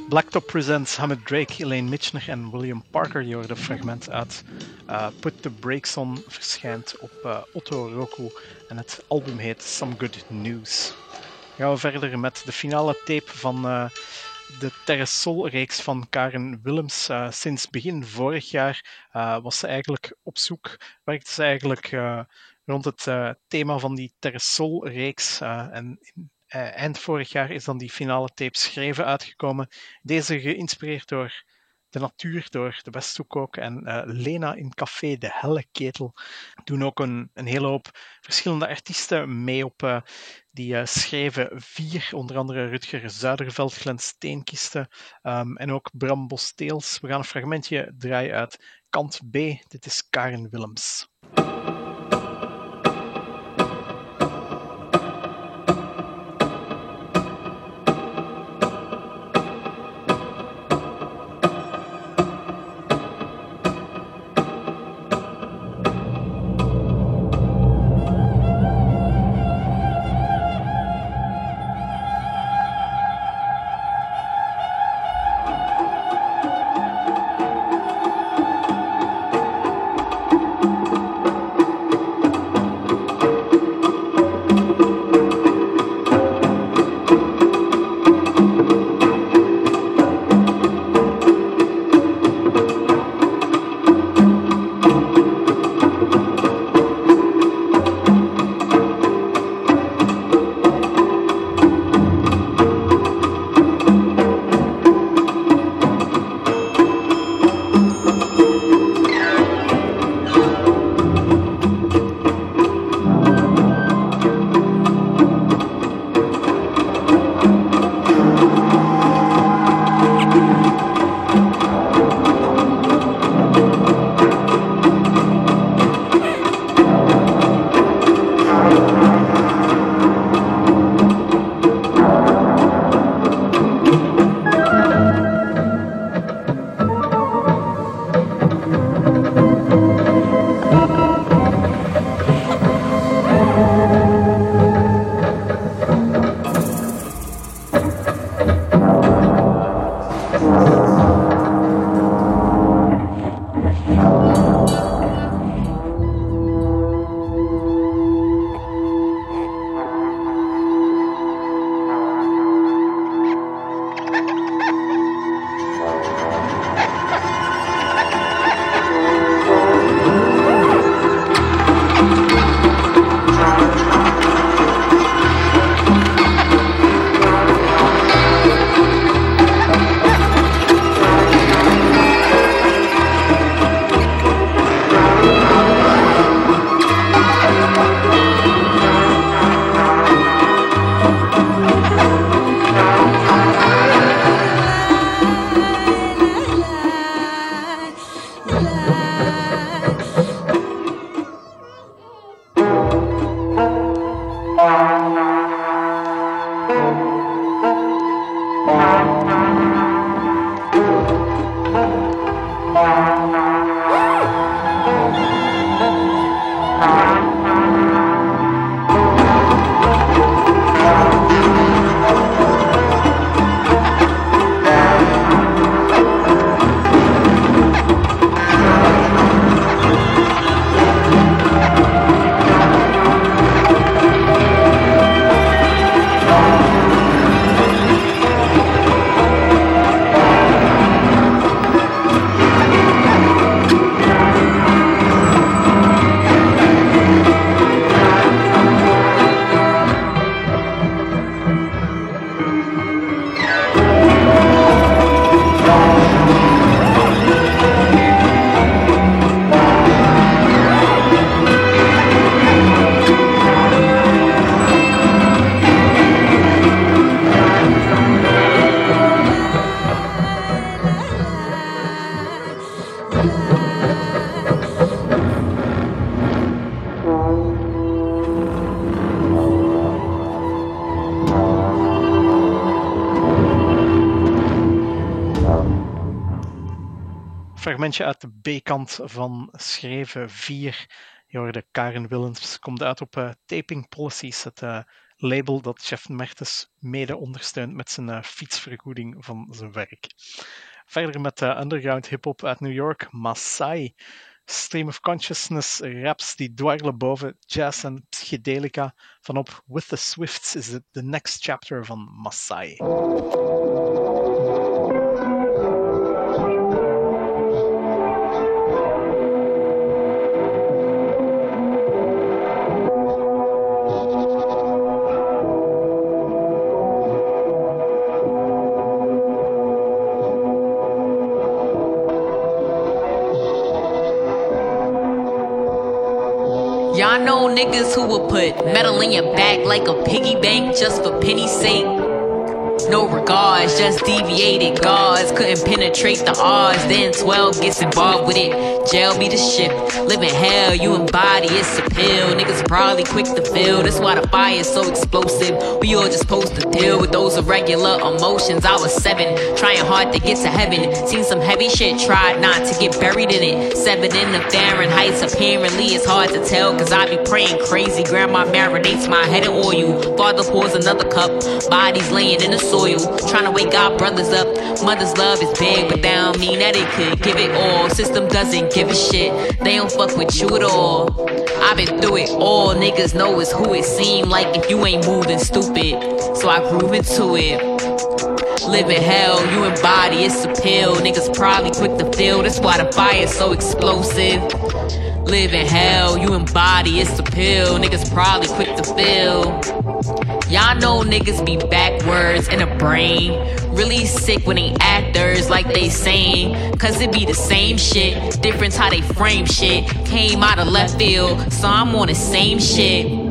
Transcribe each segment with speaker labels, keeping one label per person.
Speaker 1: Blacktop Presents Hamid Drake, Elaine Michener en William Parker. Je hoorde een fragment uit Put the Brakes On, verschijnt op Otto Roku en het album heet Some Good News. Dan gaan we verder met de finale tape van de Terresol-reeks van Karen Willems. Sinds begin vorig jaar was ze eigenlijk op zoek, werkte ze eigenlijk rond het thema van die Terresol-reeks en eind vorig jaar is dan die finale tape Schreven uitgekomen. Deze geïnspireerd door de natuur, door de Westhoek ook. En Lena in Café de Helle Ketel doen ook een hele hoop verschillende artiesten mee op die Schreven 4. Onder andere Rutger Zuiderveld, Glenn Steenkiste en ook Bram Bosteels. We gaan een fragmentje draaien uit kant B. Dit is Karen Willems. Fragmentje uit de B-kant van Schreven 4. Je hoorde Karen Willems, komt uit op Taping Policies, het label dat Jeff Mertens mede ondersteunt met zijn fietsvergoeding van zijn werk. Verder met underground hip-hop uit New York, Masai. Stream of consciousness raps die dwarrelen boven jazz en psychedelica. Vanop With the Swifts is het the next chapter van Masai.
Speaker 2: Y'all know niggas who would put metal in your back like a piggy bank just for penny's sake. No regards, just deviated guards couldn't penetrate the odds. Then 12 gets involved with it. Jail be the shit. Living hell, you embody it's a pill. Niggas probably quick to feel. That's why the fire is so explosive. We all just supposed to deal with those irregular emotions. I was 7, trying hard to get to heaven. Seen some heavy shit, tried not to get buried in it. 7 in the Fahrenheit, apparently it's hard to tell. Cause I be praying crazy. Grandma marinates my head in oil. Father pours another cup. Bodies laying in the soil. Trying to wake our brothers up. Mother's love is big, but that don't mean that it could give it all. System doesn't give a shit. They don't fuck with you at all. I've been through it all. Niggas know it's who it seem like if you ain't moving stupid. So I groove into it. Living hell, you embody it's a pill. Niggas probably quick to feel. That's why the fire's so explosive. Living hell, you embody it's a pill. Niggas probably quick to feel. Y'all know niggas be backwards in the brain. Really sick when they actors like they saying. Cause it be the same shit. Difference how they frame shit. Came out of left field, so I'm on the same shit.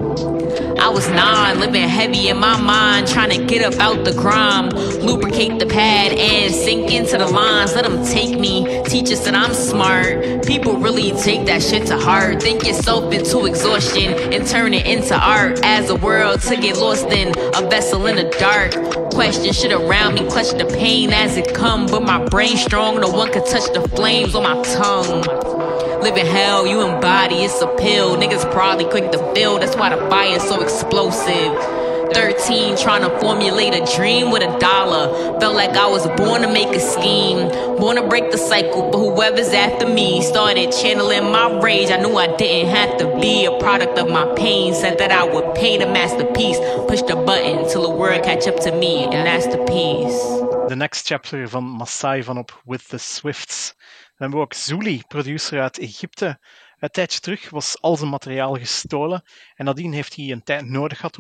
Speaker 2: I was 9, living heavy in my mind, trying to get up out the grime, lubricate the pad and sink into the lines. Let them take me, teach us that I'm smart. People really take that shit to heart. Think yourself into exhaustion and turn it into art. As a world to get lost in, a vessel in the dark. Question shit around me, clutch the pain as it come. But my brain strong, no one can touch the flames on my tongue. Living hell, you embody, it's a pill. Niggas probably quick to feel, that's why the fire's so explosive. 13, trying to formulate a dream with $1. Felt like I was born to make a scheme. Born to break the cycle, but whoever's after me started channeling my rage. I knew I didn't have to be a product of my pain. Said that I would pay the masterpiece. Push the button till the world catch up to me, and that's the peace.
Speaker 1: The next chapter van Masai vanop With the Swifts. Dan hebben we ook Zuli, producer uit Egypte. Een tijdje terug was al zijn materiaal gestolen en nadien heeft hij een tijd nodig gehad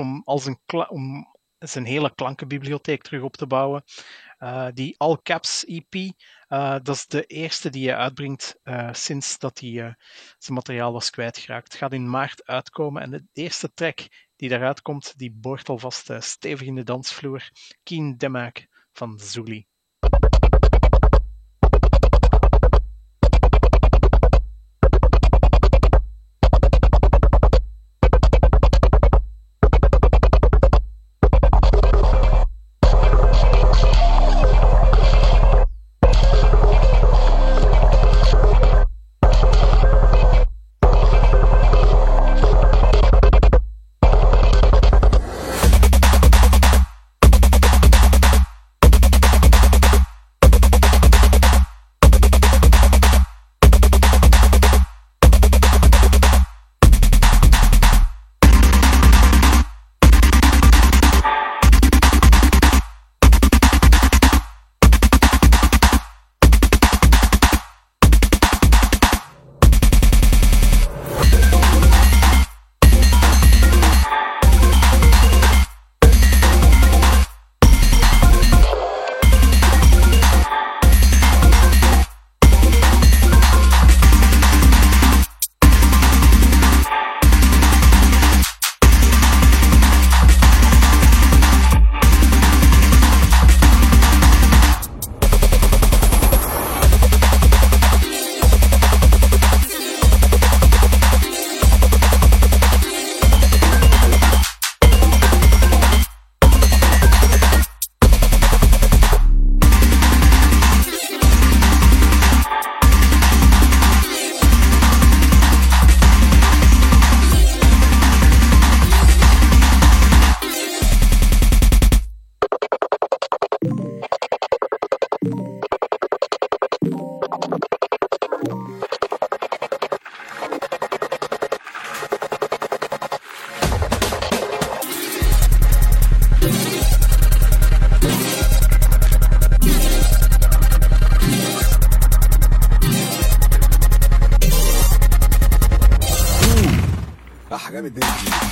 Speaker 1: om zijn hele klankenbibliotheek terug op te bouwen. Die All Caps EP, dat is de eerste die hij uitbrengt sinds dat hij zijn materiaal was kwijtgeraakt. Het gaat in maart uitkomen en de eerste track die daaruit komt, die boort alvast stevig in de dansvloer. Keen Demak van Zuli.
Speaker 3: everything.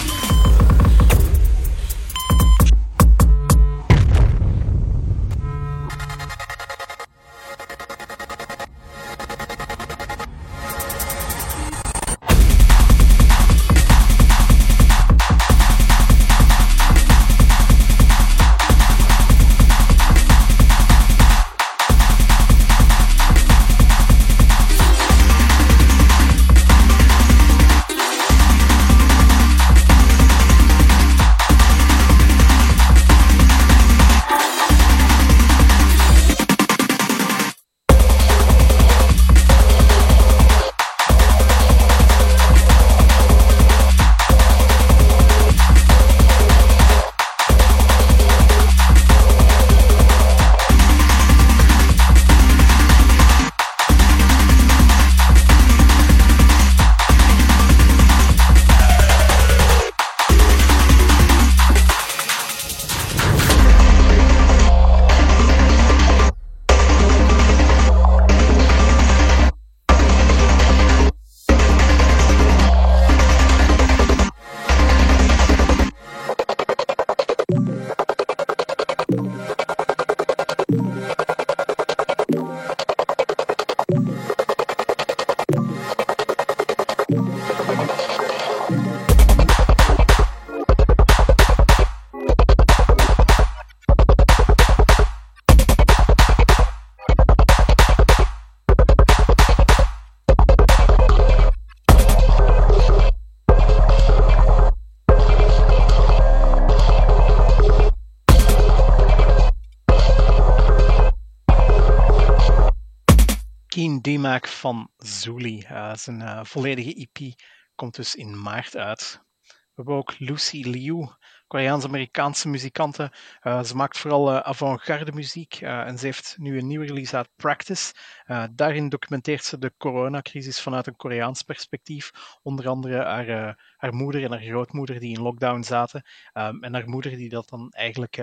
Speaker 1: Keen D-Mac van Zuli. Zijn volledige EP komt dus in maart uit. We hebben ook Lucy Liu, Koreaans-Amerikaanse muzikante. Ze maakt vooral avant-garde muziek en ze heeft nu een nieuwe release uit Practice. Daarin documenteert ze de coronacrisis vanuit een Koreaans perspectief. Onder andere haar moeder en haar grootmoeder die in lockdown zaten. En haar moeder die dat dan eigenlijk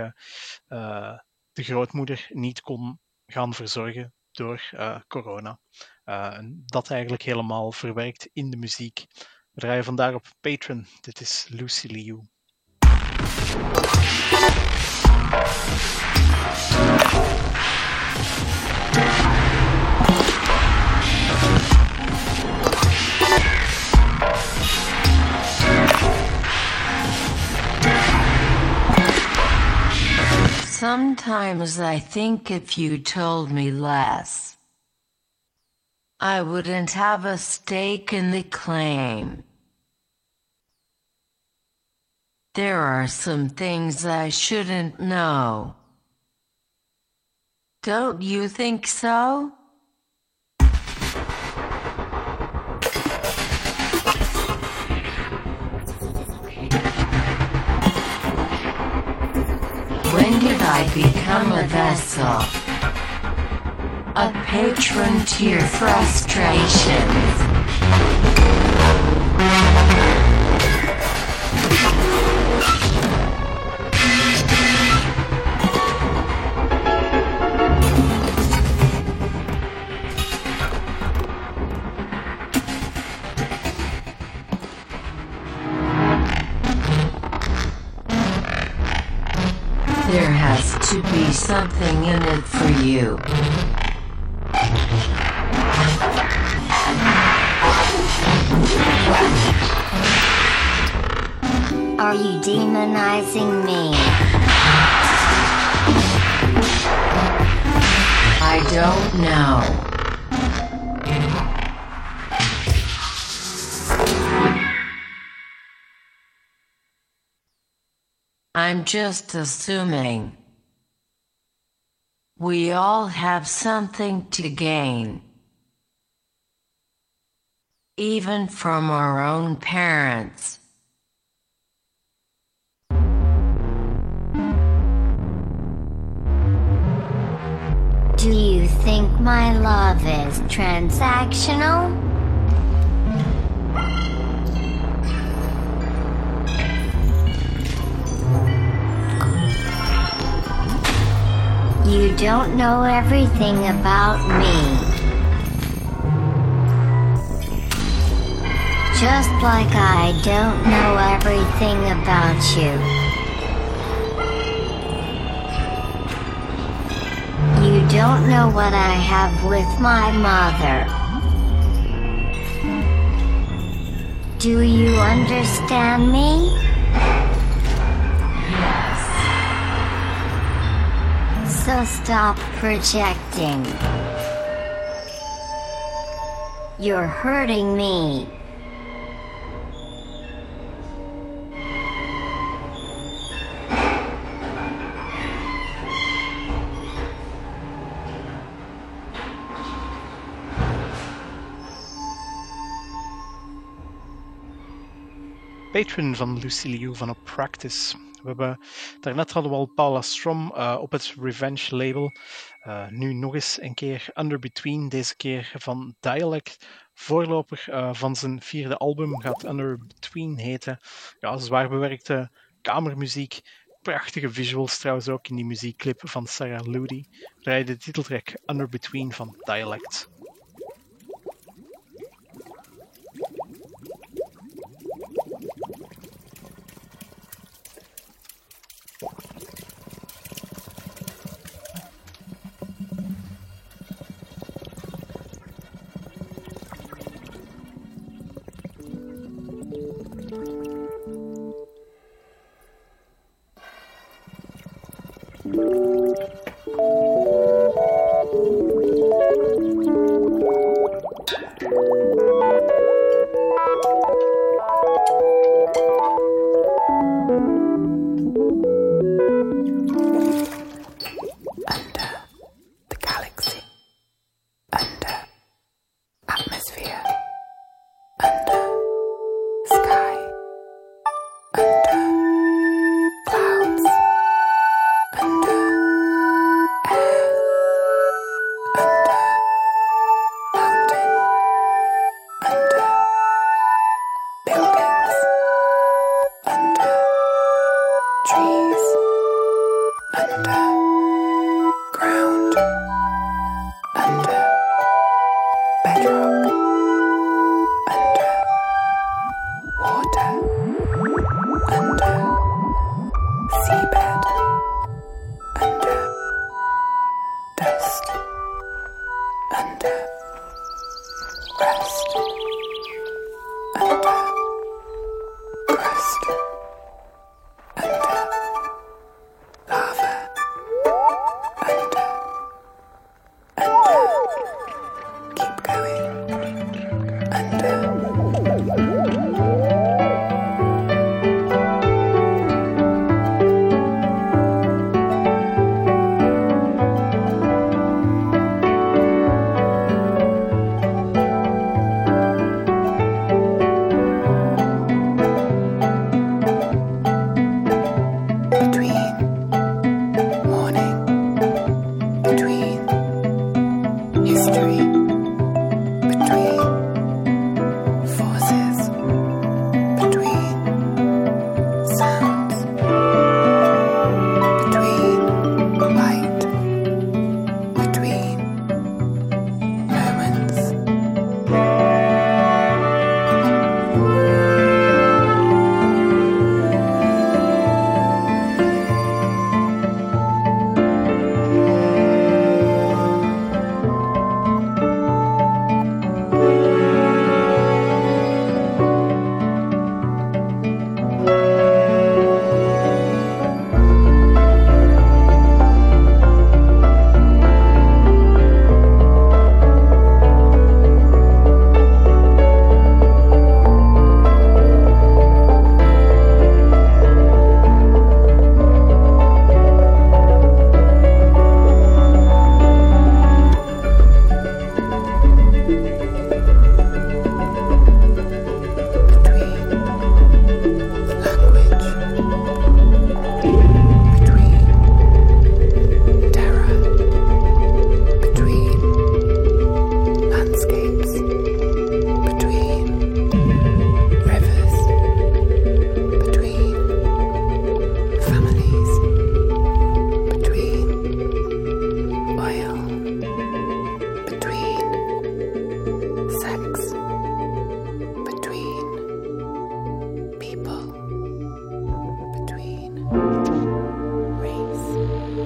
Speaker 1: de grootmoeder niet kon gaan verzorgen door corona. En dat eigenlijk helemaal verwerkt in de muziek. We draaien vandaag op Patreon. Dit is Lucy Liu.
Speaker 4: Sometimes I think if you told me less, I wouldn't have a stake in the claim. There are some things I shouldn't know. Don't you think so? When did I become a vessel? A patron to your frustrations? There has to be something in it for you.
Speaker 5: Are you demonizing me?
Speaker 4: I don't know. I'm just assuming. We all have something to gain. Even from our own parents.
Speaker 5: Do you think my love is transactional? You don't know everything about me. Just like I don't know everything about you. You don't know what I have with my mother. Do you understand me?
Speaker 4: Yes.
Speaker 5: So stop projecting. You're hurting me.
Speaker 1: Patron van Lucy Liu van Op Practice. Daarnet hadden we al Paula Strom op het Revenge label. Nu nog eens een keer Under Between, deze keer van Dialect. Voorloper van zijn 4e album gaat Under Between heten. Ja, zwaar bewerkte kamermuziek. Prachtige visuals trouwens ook in die muziekclip van Sarah Ludi. Draai de titeltrack Under Between van Dialect.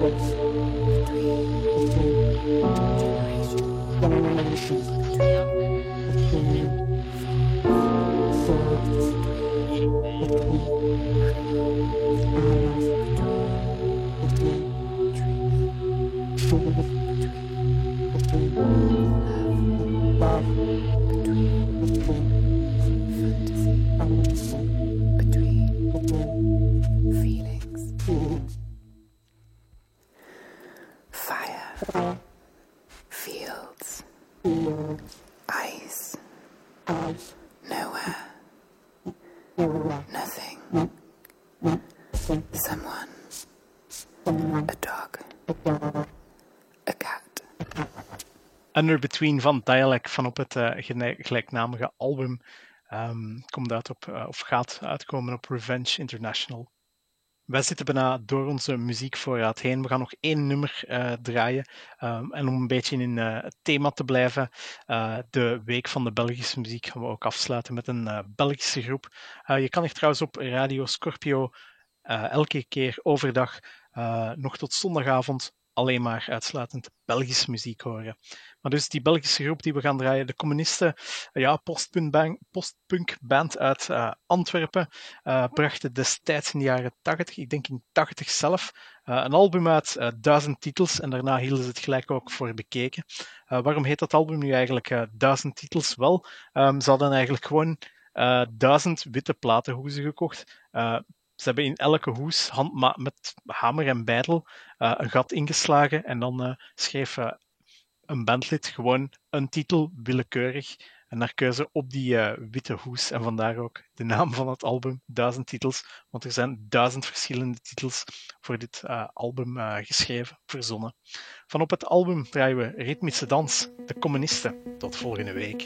Speaker 1: Under Between van Dialect van op het gelijknamige album komt uit op, of gaat uitkomen op Revenge International. Wij zitten bijna door onze muziekvoorraad heen. We gaan nog 1 nummer draaien. En om een beetje in het thema te blijven, de week van de Belgische muziek gaan we ook afsluiten met een Belgische groep. Je kan hier trouwens op Radio Scorpio elke keer overdag nog tot zondagavond alleen maar uitsluitend Belgische muziek horen. Maar dus die Belgische groep die we gaan draaien, de Communisten, postpunkband uit Antwerpen, brachten destijds in de jaren 80, ik denk in 80 zelf, een album uit 1000 titels en daarna hielden ze het gelijk ook voor bekeken. Waarom heet dat album nu eigenlijk 1000 titels? Wel, ze hadden eigenlijk gewoon 1000 witte platenhoezen gekocht. Ze hebben in elke hoes met hamer en beitel een gat ingeslagen en dan schreef een bandlid gewoon een titel willekeurig en naar keuze op die witte hoes. En vandaar ook de naam van het album, 1000 titels, want er zijn 1000 verschillende titels voor dit album geschreven, verzonnen. Van op het album draaien we Ritmische Dans, de Communisten. Tot volgende week.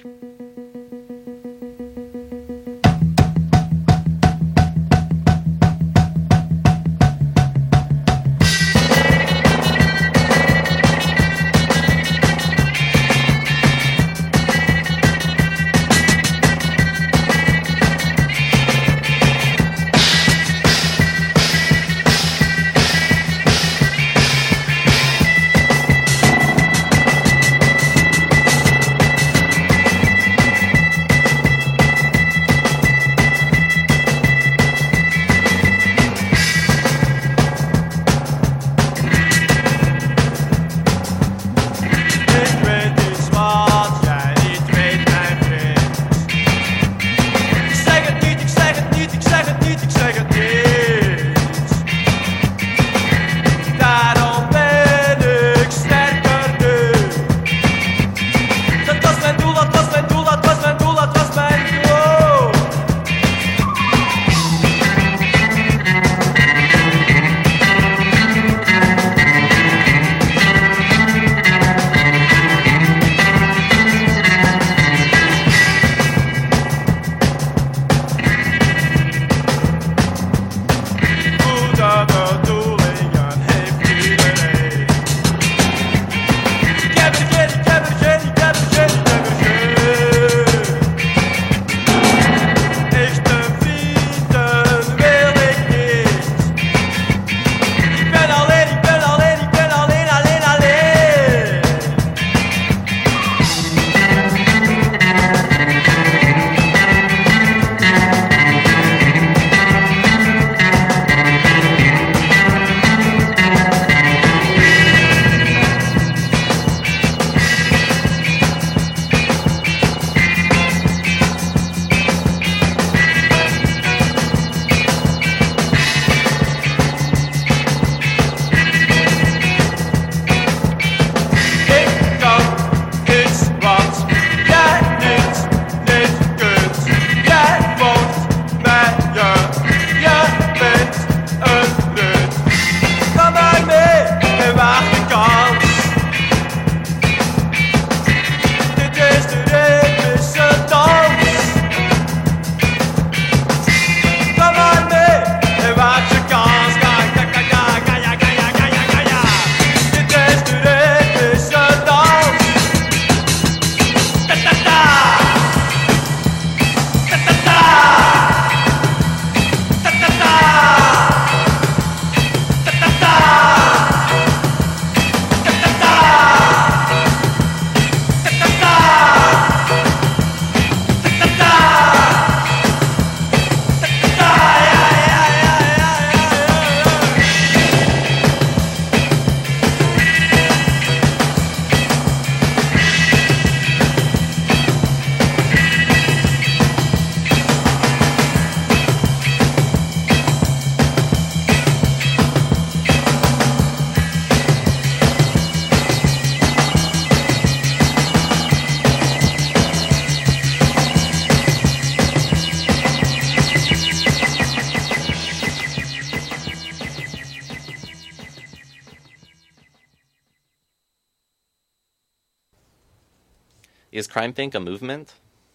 Speaker 3: Is CrimeThink a movement?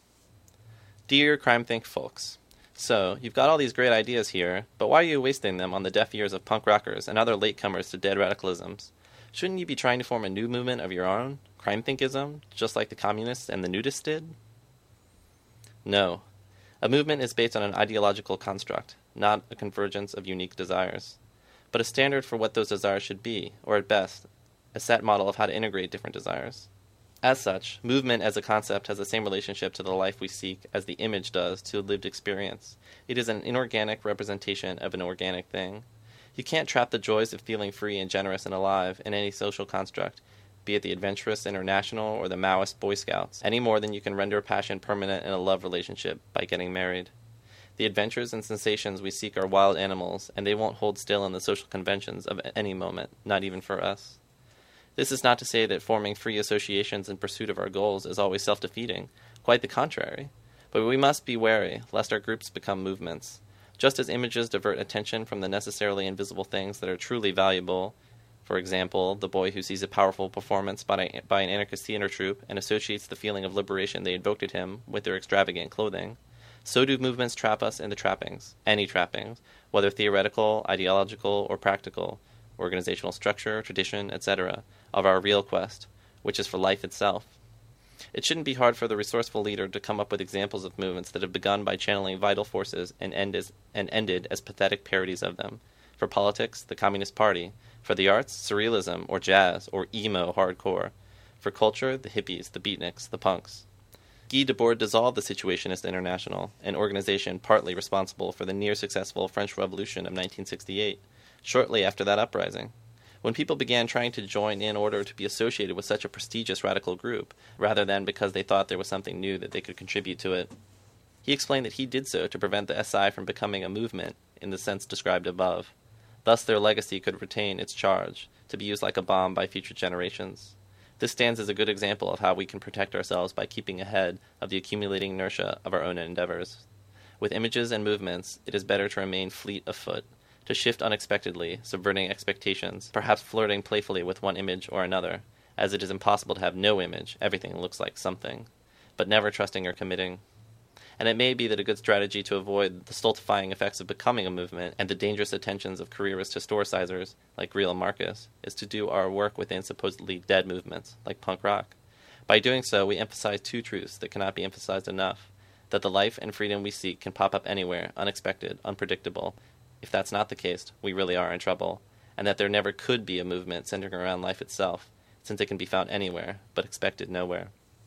Speaker 3: Dear CrimeThink folks, so you've got all these great ideas here, but why are you wasting them on the deaf ears of punk rockers and other latecomers to dead radicalisms? Shouldn't you be trying to form a new movement of your own, CrimeThinkism, just like the communists and the nudists did? No. A movement is based on an ideological construct, not a convergence of unique desires, but a standard for what those desires should be, or at best, a set model of how to integrate different desires. As such, movement as a concept has the same relationship to the life we seek as the image does to lived experience. It is an inorganic representation of an organic thing. You can't trap the joys of feeling free and generous and alive in any social construct, be it the Adventurous International or the Maoist Boy Scouts, any more than you can render passion permanent in a love relationship by getting married. The adventures and sensations we seek are wild animals, and they won't hold still in the social conventions of any moment, not even for us. This is not to say that forming free associations in pursuit of our goals is always self-defeating. Quite the contrary. But we must be wary, lest our groups become movements. Just as images divert attention from the necessarily invisible things that are truly valuable, for example, the boy who sees a powerful performance by an anarchist theater troupe and associates the feeling of liberation they invoked at him with their extravagant clothing, so do movements trap us in the trappings, any trappings, whether theoretical, ideological, or practical, organizational structure, tradition, etc., of our real quest, which is for life itself. It shouldn't be hard for the resourceful leader to come up with examples of movements that have begun by channeling vital forces and ended as pathetic parodies of them. For politics, the Communist Party. For the arts, surrealism, or jazz, or emo hardcore. For culture, the hippies, the beatniks, the punks. Guy Debord dissolved the Situationist International, an organization partly responsible for the near-successful French Revolution of 1968, shortly after that uprising. When people began trying to join in order to be associated with such a prestigious radical group, rather than because they thought there was something new that they could contribute to it. He explained that he did so to prevent the SI from becoming a movement in the sense described above. Thus their legacy could retain its charge, to be used like a bomb by future generations. This stands as a good example of how we can protect ourselves by keeping ahead of the accumulating inertia of our own endeavors. With images and movements, it is better to remain fleet of foot, to shift unexpectedly, subverting expectations, perhaps flirting playfully with one image or another, as it is impossible to have no image, everything looks like something, but never trusting or committing. And it may be that a good strategy to avoid the stultifying effects of becoming a movement and the dangerous attentions of careerist historicizers like Greil Marcus is to do our work within supposedly dead movements, like punk rock. By doing so, we emphasize two truths that cannot be emphasized enough, that the life and freedom we seek can pop up anywhere, unexpected, unpredictable. If that's not the case, we really are in trouble, and that there never could be a movement centering around life itself, since it can be found anywhere, but expected nowhere.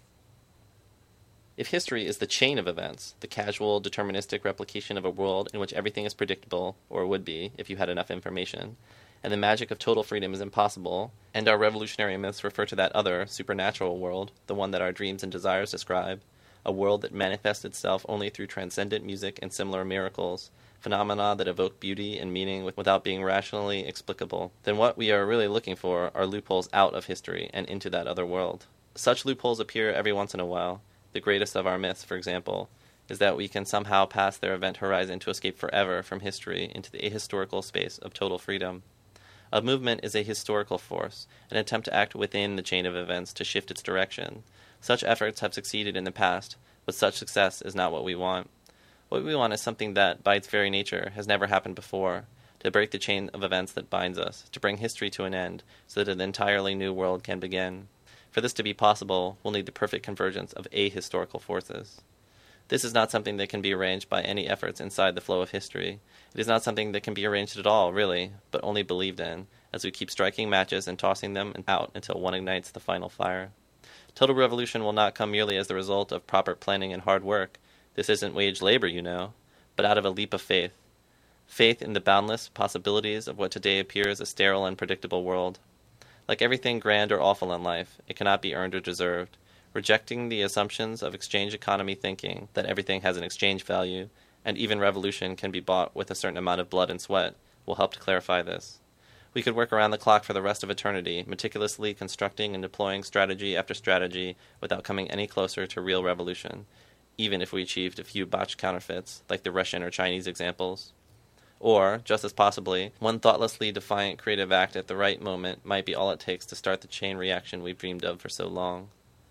Speaker 3: If history is the chain of events, the casual, deterministic replication of a world in which everything is predictable, or would be, if you had enough information, and the magic of total freedom is impossible, and our revolutionary myths refer to that other, supernatural world, the one that our dreams and desires describe, a world that manifests itself only through transcendent music and similar miracles, phenomena that evoke beauty and meaning without being rationally explicable, then what we are really looking for are loopholes out of history and into that other world. Such loopholes appear every once in a while. The greatest of our myths, for example, is that we can somehow pass their event horizon to escape forever from history into the ahistorical space of total freedom. A movement is a historical force, an attempt to act within the chain of events to shift its direction. Such efforts have succeeded in the past, but such success is not what we want. What we want is something that, by its very nature, has never happened before, to break the chain of events that binds us, to bring history to an end, so that an entirely new world can begin. For this to be possible, we'll need the perfect convergence of ahistorical forces. This is not something that can be arranged by any efforts inside the flow of history. It is not something that can be arranged at all, really, but only believed in, as we keep striking matches and tossing them out until one ignites the final fire. Total revolution will not come merely as the result of proper planning and hard work. This isn't wage labor, you know, but out of a leap of faith. Faith in the boundless possibilities of what today appears a sterile and predictable world. Like everything grand or awful in life, it cannot be earned or deserved. Rejecting the assumptions of exchange economy thinking that everything has an exchange value, and even revolution can be bought with a certain amount of blood and sweat, will help to clarify this. We could work around the clock for the rest of eternity, meticulously constructing and deploying strategy after strategy without coming any closer to real revolution, even if we achieved a few botched counterfeits, like the Russian or Chinese examples. Or, just as possibly, one thoughtlessly defiant creative act at the right moment might be all it takes to start the chain reaction we've dreamed of for so long.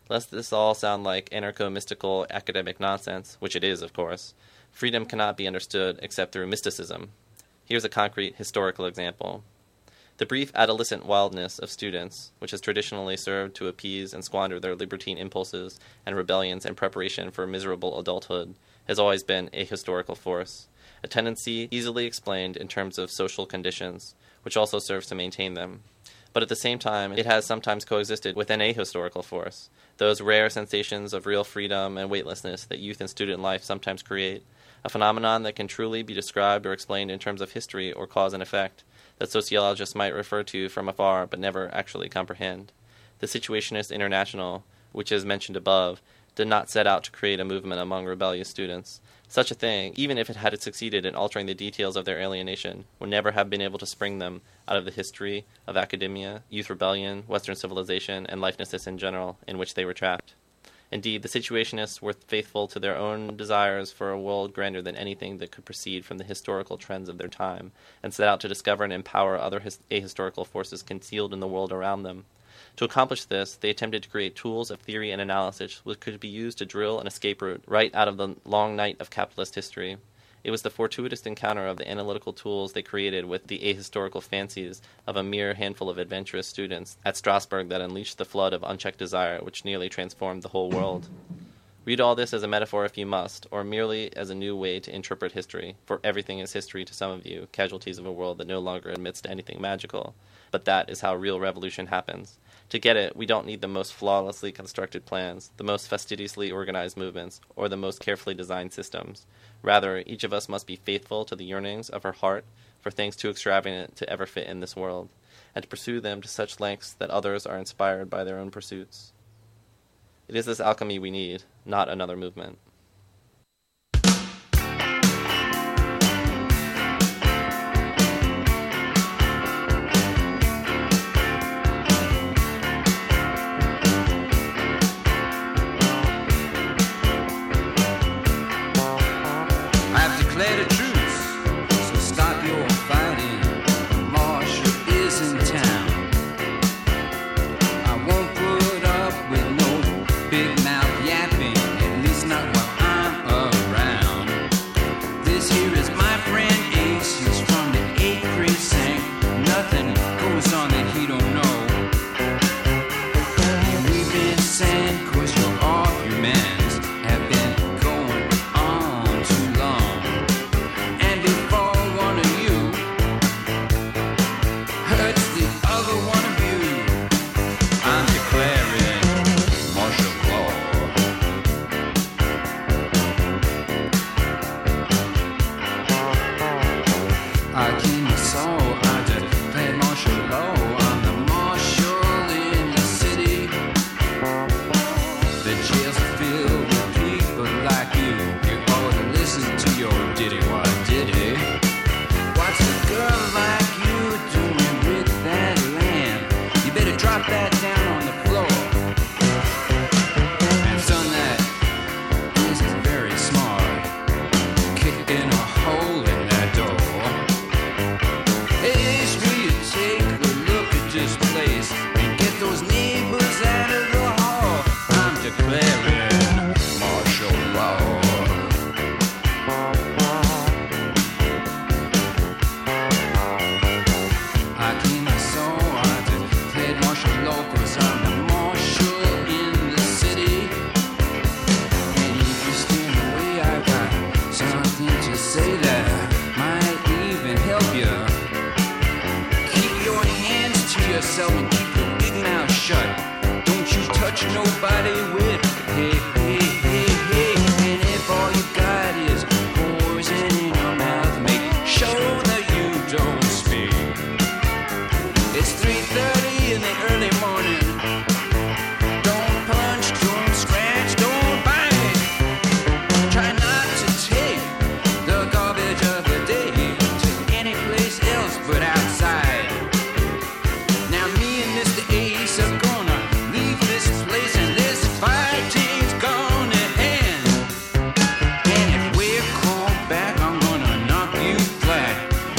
Speaker 3: Lest this all sound like anarcho-mystical academic nonsense, which it is, of course, freedom cannot be understood except through mysticism. Here's a concrete historical example. The brief adolescent wildness of students, which has traditionally served to appease and squander their libertine impulses and rebellions in preparation for miserable adulthood, has always been a historical force, a tendency easily explained in terms of social conditions, which also serves to maintain them. But at the same time, it has sometimes coexisted with an ahistorical force, those rare sensations of real freedom and weightlessness that youth and student life sometimes create, a phenomenon that can truly be described or explained in terms of history or cause and effect, that sociologists might refer to from afar but never actually comprehend. The Situationist International, which is mentioned above, did not set out to create a movement among rebellious students. Such a thing, even if it had succeeded in altering the details of their alienation, would never have been able to spring them out of the history of academia, youth rebellion, Western civilization, and lifelessness in general, in which they were trapped. Indeed, the Situationists were faithful to their own desires for a world grander than anything that could proceed from the historical trends of their time, and set out to discover and empower other ahistorical forces concealed in the world around them. To accomplish this, they attempted to create tools of theory and analysis which could be used to drill an escape route right out of the long night of capitalist history. It was the fortuitous encounter of the analytical tools they created with the ahistorical fancies of a mere handful of adventurous students at Strasbourg that unleashed the flood of unchecked desire which nearly transformed the whole world. Read all this as a metaphor if you must, or merely as a new way to interpret history, for everything is history to some of you, casualties of a world that no longer admits to anything magical. But that is how real revolution happens. To get it, we don't need the most flawlessly constructed plans, the most fastidiously organized movements, or the most carefully designed systems. Rather, each of us must be faithful to the yearnings of her heart for things too extravagant to ever fit in this world, and to pursue them to such lengths that others are inspired by their own pursuits. It is this alchemy we need, not another movement.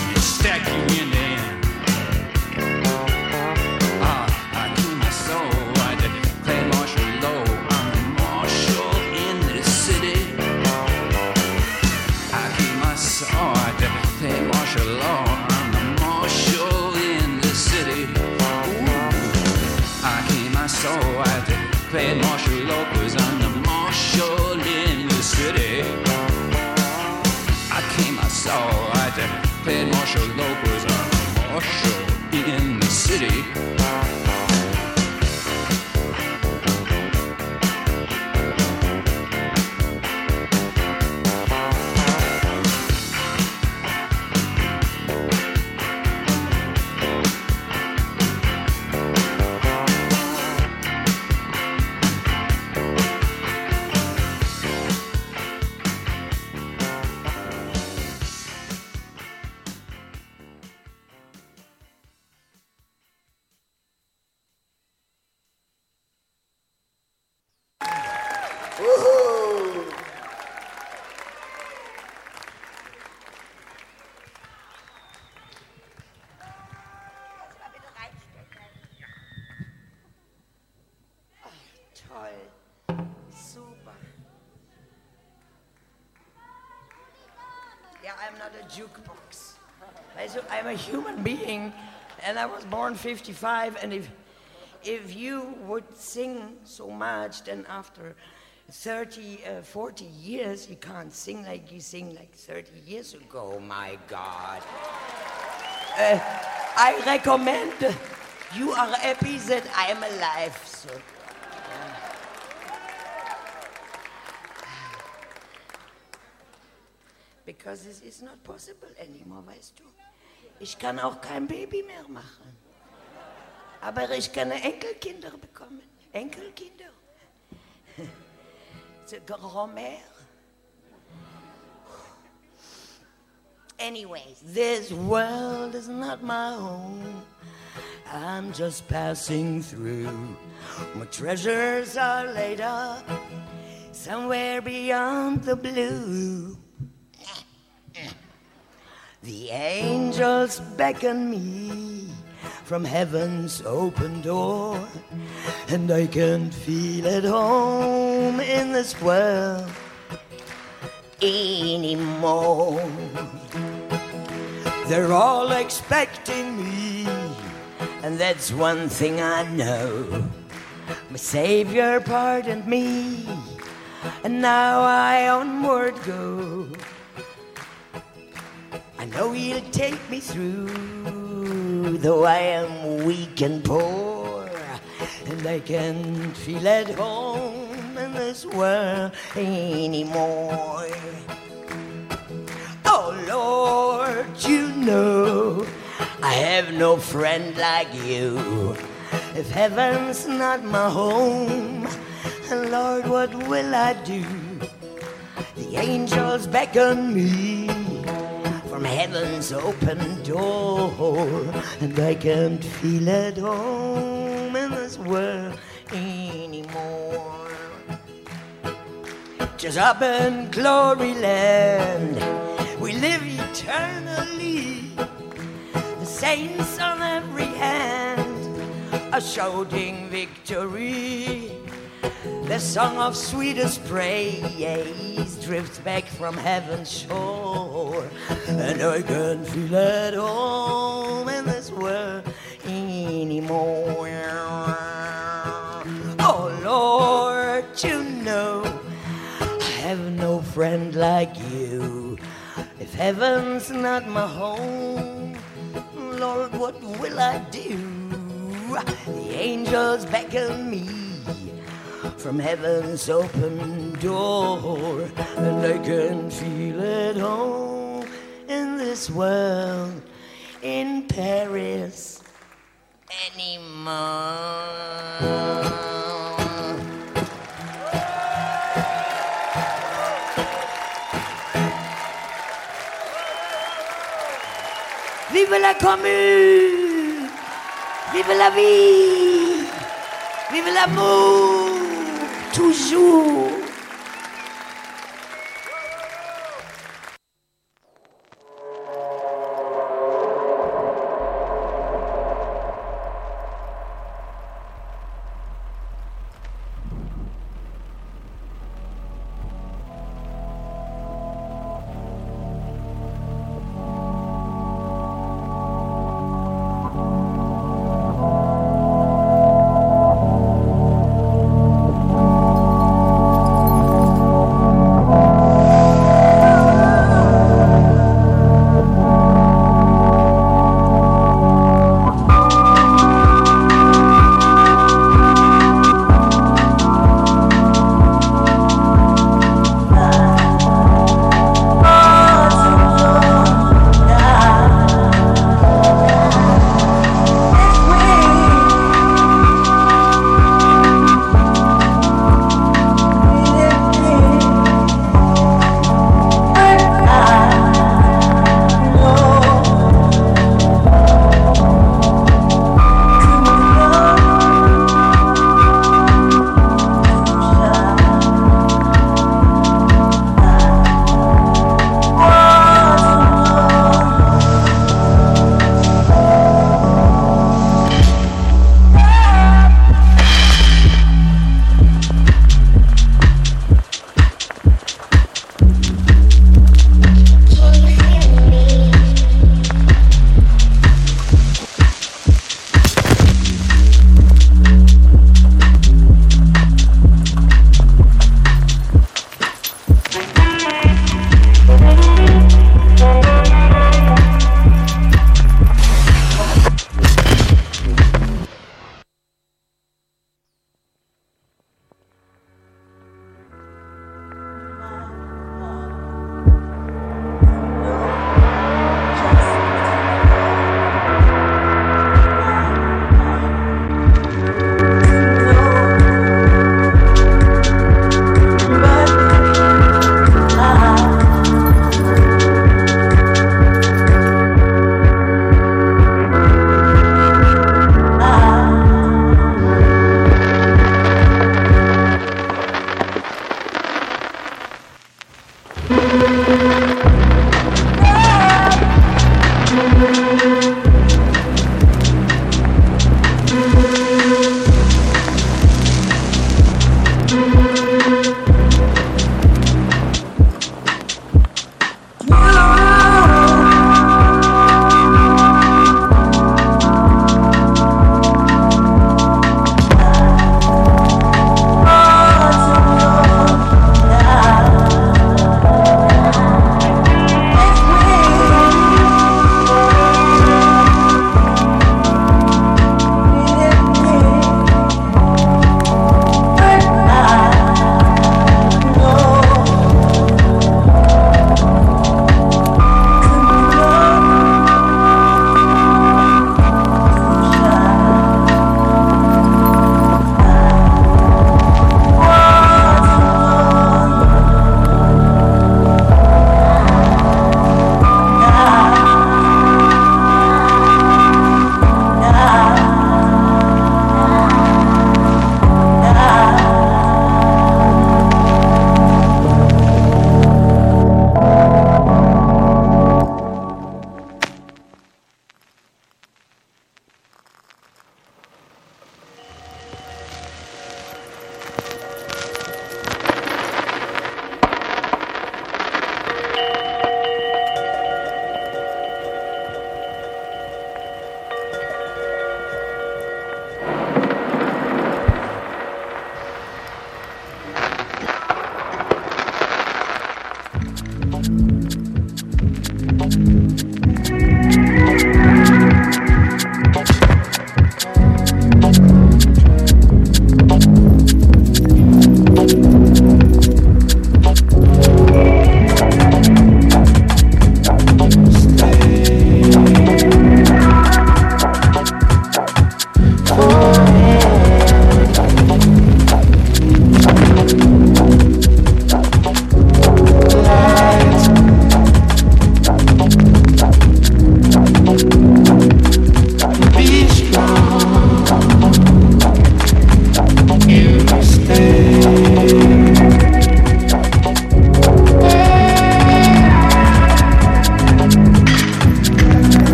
Speaker 6: I kill my soul. soul. I played Marshall Lopez on the Marshall in the city. I came, I saw, I played Marshall Lopez on the Marshall in the city.
Speaker 7: I'm not a jukebox. I'm a human being, and I was born 55, and if you would sing so much, then after 40 years, you can't sing like you sing like 30 years ago, my God. I recommend you are happy that I am alive, so. Because es ist not possible anymore, weißt du. Ich kann auch kein Baby mehr machen. Aber ich kann Enkelkinder bekommen. Enkelkinder. The Grand-mère. Anyways, this world is not my home. I'm just passing through. My treasures are laid up somewhere beyond the blue. The angels beckon me from heaven's open door, and I can feel at home in this world anymore. They're all expecting me, and that's one thing I know. My Savior pardoned me, and now I onward go. I know He'll take me through, though I am weak and poor, and I can't feel at home in this world anymore. Oh Lord, you know I have no friend like you. If heaven's not my home, Lord, what will I do? The angels beckon me from heaven's open door, and I can't feel at home in this world anymore. Just up in glory land, we live eternally. The saints on every hand are shouting victory. The song of sweetest praise drifts back from heaven's shore, and I can't feel at home in this world anymore. Oh Lord, you know I have no friend like you. If heaven's not my home, Lord, what will I do? The angels beckon me from heaven's open door, and I can feel at home in this world in Paris anymore. Vive la commune! Vive la vie! Vive l'amour! Toujours!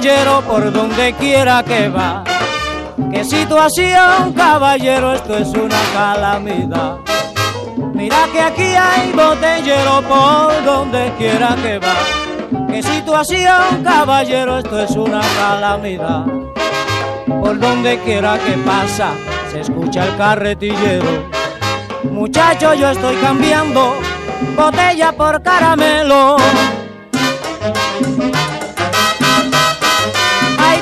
Speaker 8: botellero por donde quiera que va. Qué situación, caballero, esto es una calamidad. Mira que aquí hay botellero por donde quiera que va. Qué situación, caballero, esto es una calamidad. Por donde quiera que pasa, se escucha el carretillero. Muchacho, yo estoy cambiando botella por caramelo. Ay,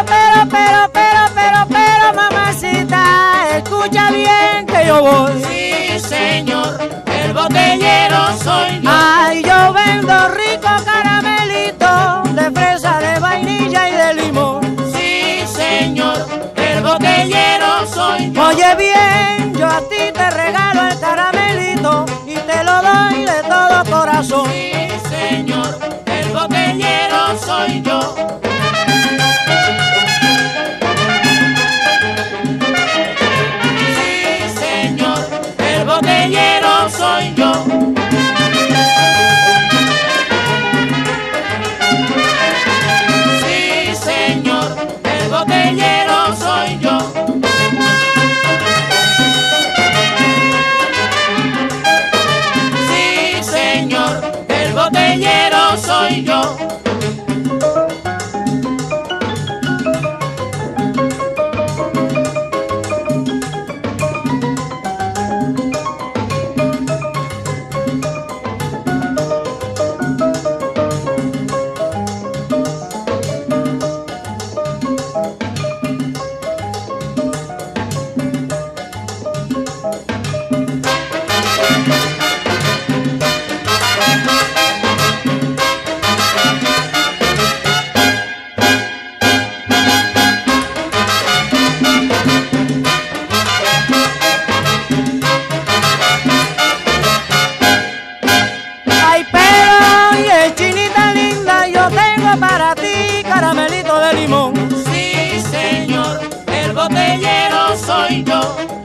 Speaker 8: pero, mamacita, escucha bien que yo voy.
Speaker 7: Sí, señor, el botellero soy yo.
Speaker 8: Ay, yo vendo rico caramelito de fresa, de vainilla y de limón.
Speaker 7: Sí, señor, el botellero soy yo.
Speaker 8: Oye bien, yo a ti te regalo el caramelito y te lo doy de todo corazón.
Speaker 7: Sí, señor, el botellero soy yo. Sí, señor, el botellero soy yo. Sí, señor, el botellero soy yo. Sí, señor, el botellero soy yo.
Speaker 8: Ay, pero, oye, chinita linda, yo tengo para ti caramelito de limón.
Speaker 7: Sí, señor, el botellero soy yo.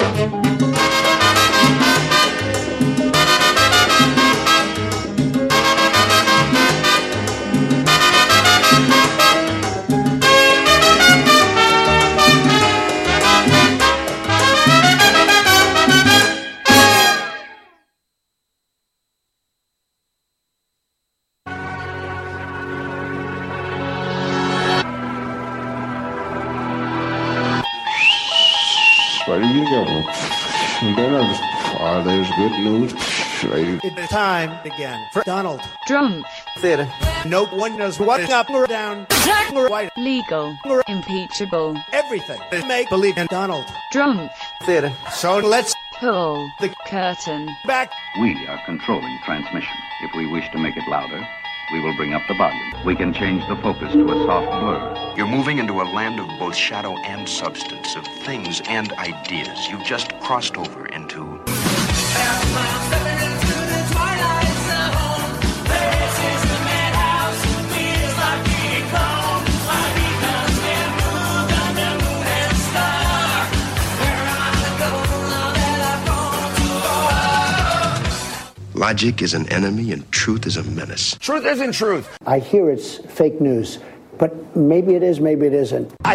Speaker 9: There's good news.
Speaker 10: It's time again for Donald
Speaker 11: Trump.
Speaker 10: Theater. No one knows what's up or down, black or white,
Speaker 11: Legal. Impeachable.
Speaker 10: everything. Make believe in Donald
Speaker 11: Trump.
Speaker 10: Theater. So let's
Speaker 11: Pull
Speaker 10: the
Speaker 11: curtain.
Speaker 10: back.
Speaker 12: We are controlling transmission. If we wish to make it louder, we will bring up the volume. We can change the focus to a soft blur.
Speaker 13: You're moving into a land of both shadow and substance, of things and ideas. You've just crossed over into... Logic is an enemy and truth is a menace.
Speaker 10: Truth isn't truth.
Speaker 14: I hear it's fake news, but maybe it is, maybe it isn't.